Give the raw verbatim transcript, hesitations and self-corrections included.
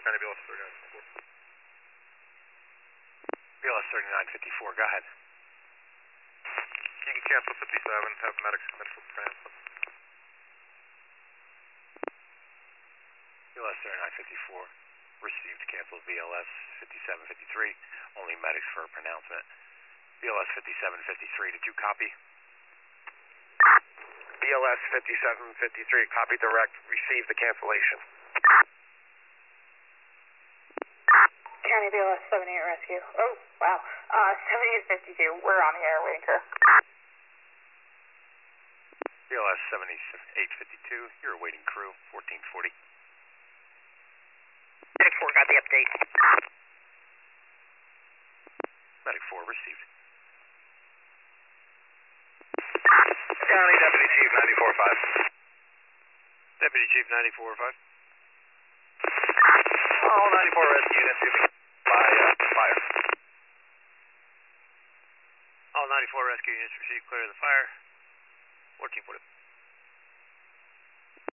County B L S thirty-nine fifty-four. B L S thirty-nine fifty-four, go ahead. You can cancel fifty-seven, have medics come in for transport. B L S thirty-nine fifty-four, received, cancel B L S fifty-seven fifty-three, only medics for a pronouncement. B L S fifty-seven fifty-three, did you copy? B L S fifty-seven fifty-three, copy direct, received the cancellation. County B L S seventy-eight rescue. Oh, wow. Uh, seventy-eight fifty-two, we're on the air, waiting crew. B L S seventy-eight fifty-two, you're awaiting crew, fourteen forty. Medic four got the update. Medic four received. County Deputy Chief ninety-four five. Deputy Chief ninety-four five. All ninety-four rescue units moving by uh, fire. All ninety-four rescue units received, clear of the fire.